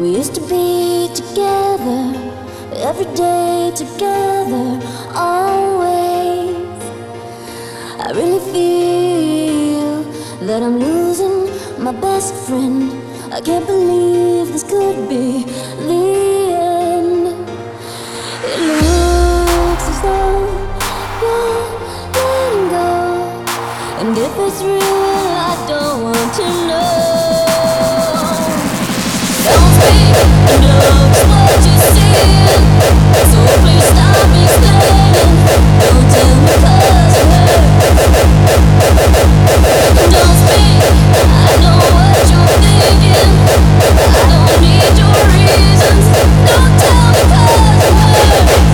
We used to be together, every day together, always. I really feel that I'm losing my best friend. I can't believe this could be the end. It looks as though you're letting go, and if it's real, I don't want to know. Don't speak, I know it's what you're saying, so please stop explaining. Don't tell me 'cause it hurts. Don't speak, I know what you're thinking, I don't need your reasons. Don't tell me 'cause it hurts.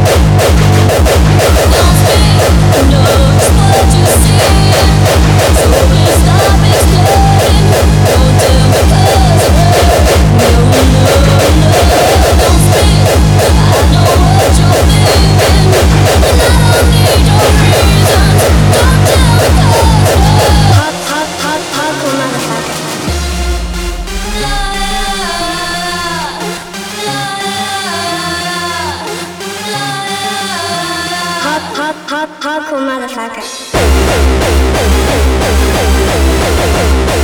Don't speak, I know it's what you're saying, so please stop explaining. Don't tell me 'cause it hurts. No, no, no. Don't speak, I know what you're thinking, and I don't need your reasons. Don't tell me 'cause it hurts. Hardcore motherfucker. Hardcore motherfucker.